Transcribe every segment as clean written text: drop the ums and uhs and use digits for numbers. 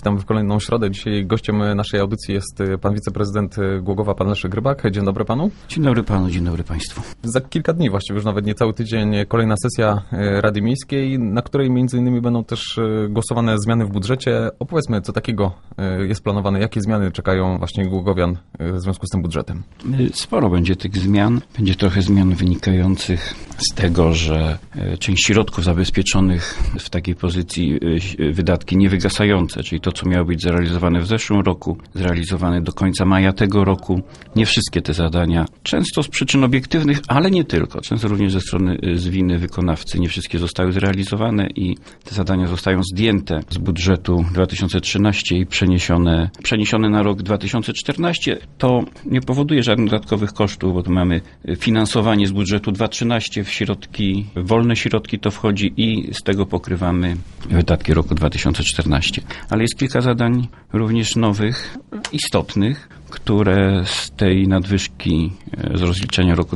Witamy w kolejną środę. Dzisiaj gościem naszej audycji jest pan wiceprezydent Głogowa, pan Leszek Rybak. Dzień dobry panu. Dzień dobry panu, dzień dobry państwu. Za kilka dni, właściwie już nawet niecały tydzień, kolejna sesja Rady Miejskiej, na której między innymi będą też głosowane zmiany w budżecie. Opowiedzmy, co takiego jest planowane, jakie zmiany czekają właśnie Głogowian w związku z tym budżetem. Sporo będzie tych zmian. Będzie trochę zmian wynikających z tego, że część środków zabezpieczonych w takiej pozycji wydatki niewygasające, czyli to, co miało być zrealizowane w zeszłym roku, zrealizowane do końca maja tego roku. Nie wszystkie te zadania, często z przyczyn obiektywnych, ale nie tylko. Często również ze strony z winy wykonawcy nie wszystkie zostały zrealizowane i te zadania zostają zdjęte z budżetu 2013 i przeniesione na rok 2014. To nie powoduje żadnych dodatkowych kosztów, bo tu mamy finansowanie z budżetu 2013 w środki, wolne środki to wchodzi i z tego pokrywamy wydatki roku 2014. Ale jest kilka zadań również nowych, istotnych, które z tej nadwyżki z rozliczenia roku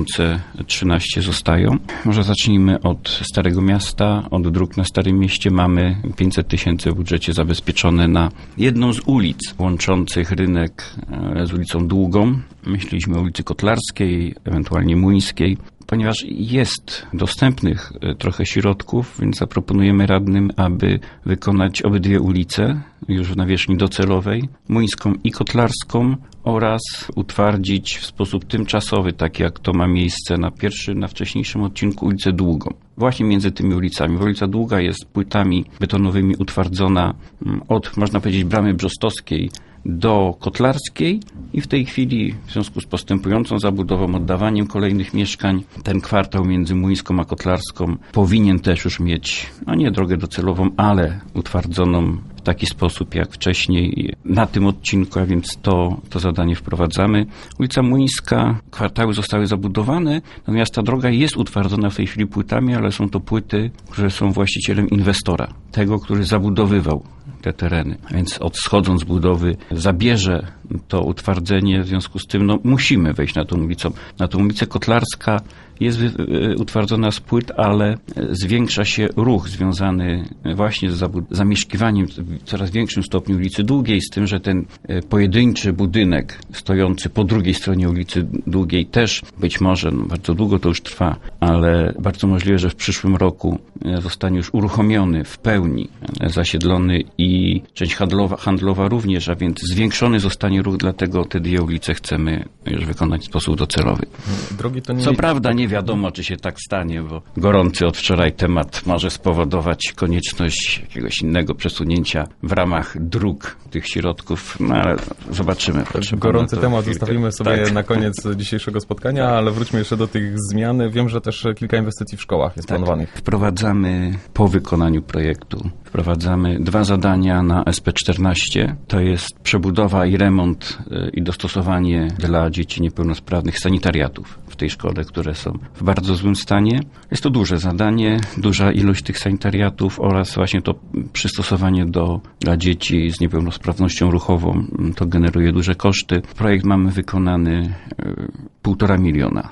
2013 zostają. Może zacznijmy od Starego Miasta, od dróg na Starym Mieście. Mamy 500 tysięcy w budżecie zabezpieczone na jedną z ulic łączących rynek z ulicą Długą. Myśleliśmy o ulicy Kotlarskiej, ewentualnie Młyńskiej. Ponieważ jest dostępnych trochę środków, więc zaproponujemy radnym, aby wykonać obydwie ulice już w nawierzchni docelowej, Młyńską i Kotlarską, oraz utwardzić w sposób tymczasowy, tak jak to ma miejsce na wcześniejszym odcinku, ulicę Długą. Właśnie między tymi ulicami. Ulica Długa jest płytami betonowymi utwardzona od, można powiedzieć, Bramy Brzostowskiej do Kotlarskiej i w tej chwili w związku z postępującą zabudową, oddawaniem kolejnych mieszkań, ten kwartał między Młyńską a Kotlarską powinien też już mieć, nie drogę docelową, ale utwardzoną w taki sposób jak wcześniej na tym odcinku, a więc to zadanie wprowadzamy. Ulica Młyńska, kwartały zostały zabudowane, natomiast ta droga jest utwardzona w tej chwili płytami, ale są to płyty, które są właścicielem inwestora, tego, który zabudowywał te tereny. Więc schodząc z budowy zabierze to utwardzenie, w związku z tym musimy wejść na tą ulicę. Na tą ulicę Kotlarska jest utwardzona z płyt, ale zwiększa się ruch związany właśnie z zamieszkiwaniem w coraz większym stopniu ulicy Długiej, z tym, że ten pojedynczy budynek stojący po drugiej stronie ulicy Długiej też być może, bardzo długo to już trwa, ale bardzo możliwe, że w przyszłym roku zostanie już uruchomiony w pełni, zasiedlony i część handlowa również, a więc zwiększony zostanie ruch, dlatego te dwie ulice chcemy już wykonać w sposób docelowy. Drogi to nie... Co prawda nie wiadomo, czy się tak stanie, bo gorący od wczoraj temat może spowodować konieczność jakiegoś innego przesunięcia w ramach dróg tych środków, ale zobaczymy. Gorący temat zostawimy sobie na koniec dzisiejszego spotkania, ale wróćmy jeszcze do tych zmian. Wiem, że też kilka inwestycji w szkołach jest planowanych. Wprowadzamy po wykonaniu projektu, dwa zadania na SP14. To jest przebudowa i remont i dostosowanie dla dzieci niepełnosprawnych sanitariatów w tej szkole, które są w bardzo złym stanie. Jest to duże zadanie, duża ilość tych sanitariatów oraz właśnie to przystosowanie dla dzieci z niepełnosprawnością ruchową. To generuje duże koszty. Projekt mamy wykonany 1,5 miliona.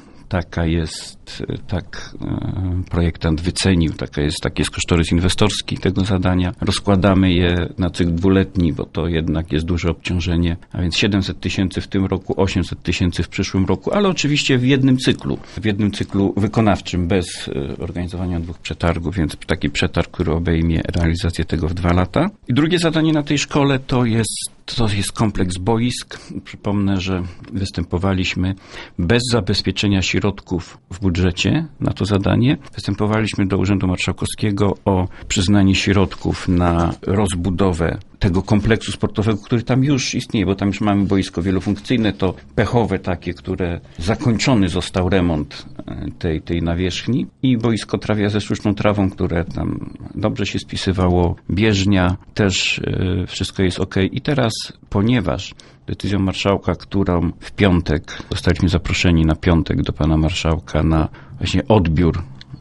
Projektant wycenił, taki jest kosztorys inwestorski tego zadania. Rozkładamy je na cykl 2-letni, bo to jednak jest duże obciążenie, a więc 700 tysięcy w tym roku, 800 tysięcy w przyszłym roku, ale oczywiście w jednym cyklu wykonawczym, bez organizowania 2 przetargów, więc taki przetarg, który obejmie realizację tego w 2 lata. I drugie zadanie na tej szkole to jest kompleks boisk. Przypomnę, że występowaliśmy bez zabezpieczenia środków w budżecie na to zadanie. Występowaliśmy do Urzędu Marszałkowskiego o przyznanie środków na rozbudowę tego kompleksu sportowego, który tam już istnieje, bo tam już mamy boisko wielofunkcyjne, to pechowe takie, które zakończony został remont tej nawierzchni i boisko trawia ze sztuczną trawą, które tam dobrze się spisywało, bieżnia, też wszystko jest ok. I teraz, ponieważ decyzją marszałka, którą w piątek zostaliśmy zaproszeni na piątek do pana marszałka na właśnie odbiór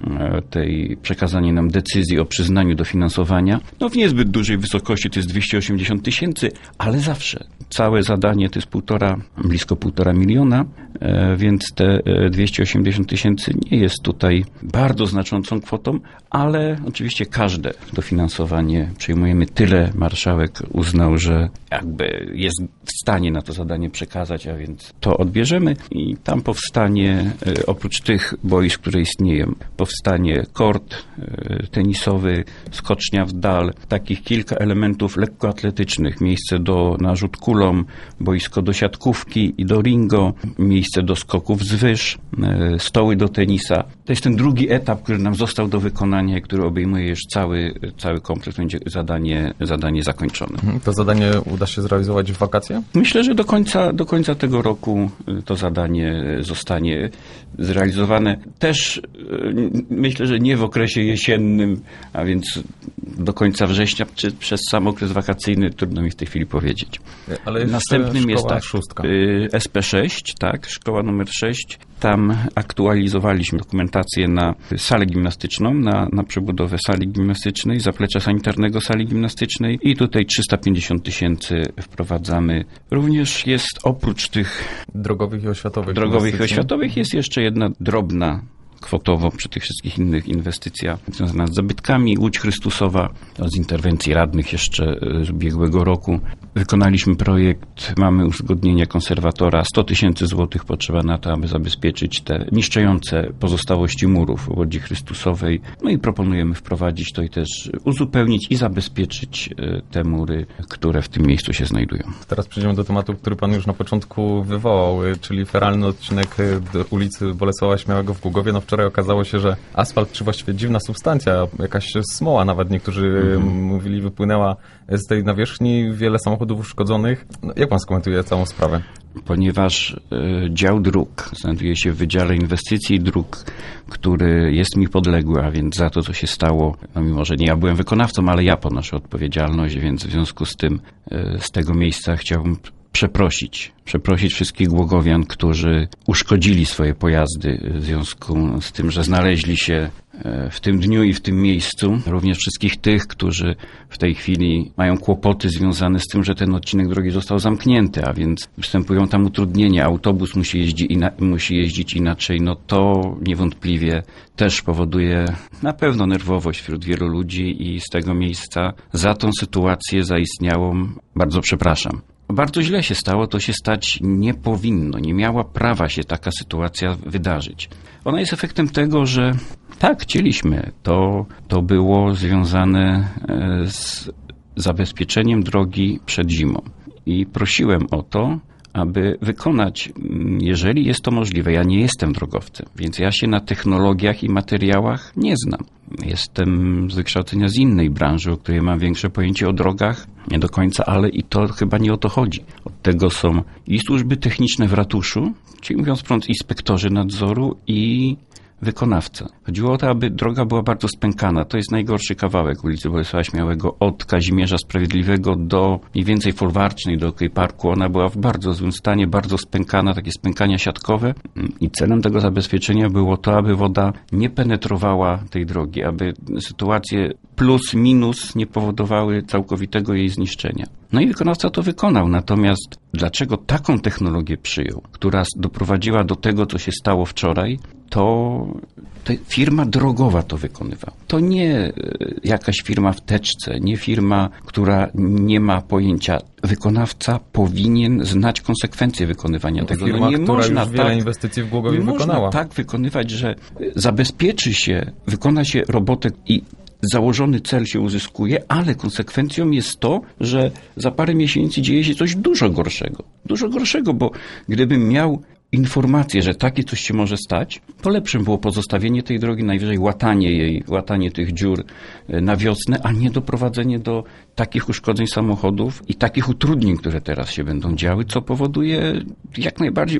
przekazanie nam decyzji o przyznaniu dofinansowania. No w niezbyt dużej wysokości to jest 280 tysięcy, ale zawsze. Całe zadanie to jest blisko 1,5 miliona, więc te 280 tysięcy nie jest tutaj bardzo znaczącą kwotą, ale oczywiście każde dofinansowanie przyjmujemy. Tyle marszałek uznał, że jakby jest w stanie na to zadanie przekazać, a więc to odbierzemy i tam powstanie, oprócz tych boisk, które istnieją, powstanie kort tenisowy, skocznia w dal, takich kilka elementów lekkoatletycznych, miejsce na rzut kulą, boisko do siatkówki i do ringo, miejsce do skoków z wyż, stoły do tenisa. To jest ten drugi etap, który nam został do wykonania i który obejmuje już cały komplet, będzie zadanie zakończone. To zadanie uda się zrealizować w wakacje? Myślę, że do końca tego roku to zadanie zostanie zrealizowane. Też myślę, że nie w okresie jesiennym, a więc do końca września, czy przez sam okres wakacyjny, trudno mi w tej chwili powiedzieć. Ale następnym jest szóstka. SP6, tak, szkoła numer 6. Tam aktualizowaliśmy dokumentację na salę gimnastyczną, na przebudowę sali gimnastycznej, zaplecza sanitarnego sali gimnastycznej i tutaj 350 tysięcy wprowadzamy. Również jest oprócz tych drogowych i oświatowych jest jeszcze jedna drobna kwotowo przy tych wszystkich innych inwestycja związana z zabytkami. Łódź Chrystusowa, z interwencji radnych jeszcze z ubiegłego roku. Wykonaliśmy projekt, mamy uzgodnienie konserwatora, 100 tysięcy złotych potrzeba na to, aby zabezpieczyć te niszczące pozostałości murów Łodzi Chrystusowej. No i proponujemy wprowadzić to i też uzupełnić i zabezpieczyć te mury, które w tym miejscu się znajdują. Teraz przejdziemy do tematu, który pan już na początku wywołał, czyli feralny odcinek ulicy Bolesława Śmiałego w Głogowie. No wczoraj okazało się, że asfalt, czy właściwie dziwna substancja, jakaś smoła nawet niektórzy mówili, wypłynęła z tej nawierzchni, wiele samochodów uszkodzonych. No, jak pan skomentuje całą sprawę? Ponieważ dział dróg znajduje się w Wydziale Inwestycji Dróg, który jest mi podległy, a więc za to, co się stało, no mimo, że nie ja byłem wykonawcą, ale ja ponoszę odpowiedzialność, więc w związku z tym z tego miejsca chciałbym przeprosić wszystkich głogowian, którzy uszkodzili swoje pojazdy w związku z tym, że znaleźli się w tym dniu i w tym miejscu. Również wszystkich tych, którzy w tej chwili mają kłopoty związane z tym, że ten odcinek drogi został zamknięty, a więc występują tam utrudnienia, autobus musi jeździć inaczej, no to niewątpliwie też powoduje na pewno nerwowość wśród wielu ludzi i z tego miejsca za tą sytuację zaistniałą bardzo przepraszam. Bardzo źle się stało, to się stać nie powinno, nie miała prawa się taka sytuacja wydarzyć. Ona jest efektem tego, że tak, chcieliśmy, to było związane z zabezpieczeniem drogi przed zimą i prosiłem o to, aby wykonać, jeżeli jest to możliwe. Ja nie jestem drogowcem, więc ja się na technologiach i materiałach nie znam. Jestem z wykształcenia z innej branży, o której mam większe pojęcie o drogach, nie do końca, ale i to chyba nie o to chodzi. Od tego są i służby techniczne w ratuszu, czyli mówiąc wprost inspektorzy nadzoru i wykonawca. Chodziło o to, aby droga była bardzo spękana. To jest najgorszy kawałek ulicy Bolesława Śmiałego od Kazimierza Sprawiedliwego do mniej więcej Folwarcznej, do OK Parku. Ona była w bardzo złym stanie, bardzo spękana, takie spękania siatkowe i celem tego zabezpieczenia było to, aby woda nie penetrowała tej drogi, aby sytuacje plus, minus nie powodowały całkowitego jej zniszczenia. No i wykonawca to wykonał, natomiast dlaczego taką technologię przyjął, która doprowadziła do tego, co się stało wczoraj, to firma drogowa to wykonywała. To nie jakaś firma w teczce, nie firma, która nie ma pojęcia. Wykonawca powinien znać konsekwencje wykonywania tego. Firma, nie która można już wiele inwestycji w Głogowie wykonała. Można tak wykonywać, że zabezpieczy się, wykona się robotę i założony cel się uzyskuje, ale konsekwencją jest to, że za parę miesięcy dzieje się coś dużo gorszego. Dużo gorszego, bo gdybym miał informację, że takie coś się może stać, to lepszym było pozostawienie tej drogi, najwyżej łatanie tych dziur na wiosnę, a nie doprowadzenie do takich uszkodzeń samochodów i takich utrudnień, które teraz się będą działy, co powoduje jak najbardziej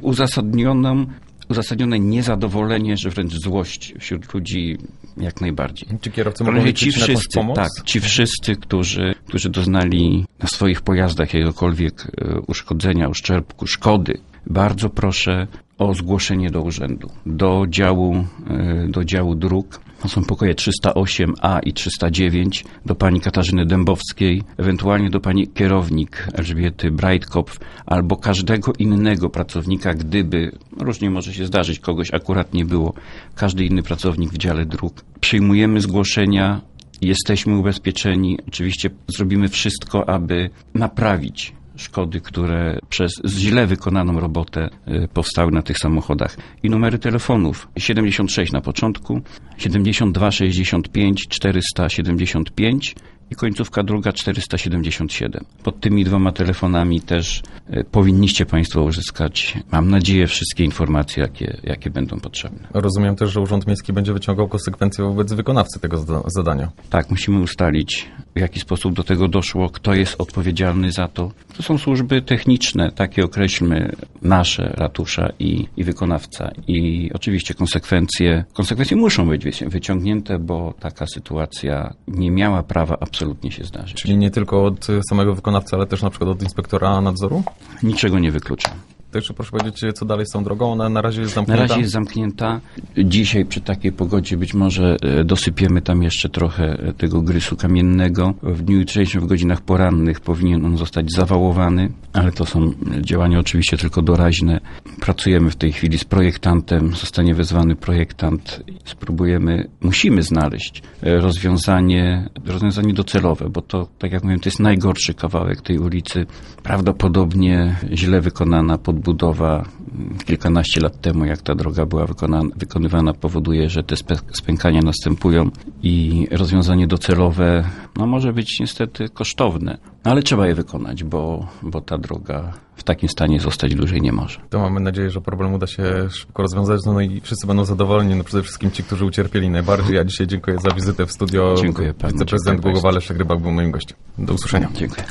uzasadnione niezadowolenie, że wręcz złość wśród ludzi jak najbardziej. Czy kierowcy mogą liczyć na jakąś pomoc? Tak, ci wszyscy, którzy doznali na swoich pojazdach jakiegokolwiek uszkodzenia, uszczerbku, szkody, bardzo proszę o zgłoszenie do urzędu, do działu dróg. To są pokoje 308A i 309 do pani Katarzyny Dębowskiej, ewentualnie do pani kierownik Elżbiety Breitkopf albo każdego innego pracownika, gdyby, różnie może się zdarzyć, kogoś akurat nie było, każdy inny pracownik w dziale dróg. Przyjmujemy zgłoszenia, jesteśmy ubezpieczeni. Oczywiście zrobimy wszystko, aby naprawić szkody, które przez źle wykonaną robotę powstały na tych samochodach. I numery telefonów 76 na początku, 72 65 475 i końcówka druga 477. Pod tymi 2 telefonami też powinniście Państwo uzyskać, mam nadzieję, wszystkie informacje, jakie będą potrzebne. Rozumiem też, że Urząd Miejski będzie wyciągał konsekwencje wobec wykonawcy tego zadania. Tak, musimy ustalić, w jaki sposób do tego doszło, kto jest odpowiedzialny za to. To są służby techniczne, takie określmy, nasze, ratusza i wykonawca. I oczywiście konsekwencje muszą być wyciągnięte, bo taka sytuacja nie miała prawa absolutnie się zdarzyć. Czyli nie tylko od samego wykonawcy, ale też na przykład od inspektora nadzoru? Niczego nie wykluczam. To jeszcze proszę powiedzieć, co dalej z tą drogą? Ona na razie jest zamknięta? Na razie jest zamknięta. Dzisiaj przy takiej pogodzie być może dosypiemy tam jeszcze trochę tego grysu kamiennego. W dniu jutrzejszym w godzinach porannych powinien on zostać zawałowany, ale to są działania oczywiście tylko doraźne. Pracujemy w tej chwili z projektantem, zostanie wezwany projektant. Musimy znaleźć rozwiązanie docelowe, bo to, tak jak mówiłem, to jest najgorszy kawałek tej ulicy. Prawdopodobnie źle wykonana podbudowa kilkanaście lat temu, jak ta droga była wykonywana, powoduje, że te spękania następują i rozwiązanie docelowe może być niestety kosztowne, ale trzeba je wykonać, bo ta droga w takim stanie zostać dłużej nie może. To mamy nadzieję, że problem uda się szybko rozwiązać, i wszyscy będą zadowoleni, przede wszystkim ci, którzy ucierpieli najbardziej. Ja dzisiaj dziękuję za wizytę w studio. Dziękuję panu. Wiceprezydent Głogowa Leszek Rybak był moim gościem. Do usłyszenia. Dziękuję.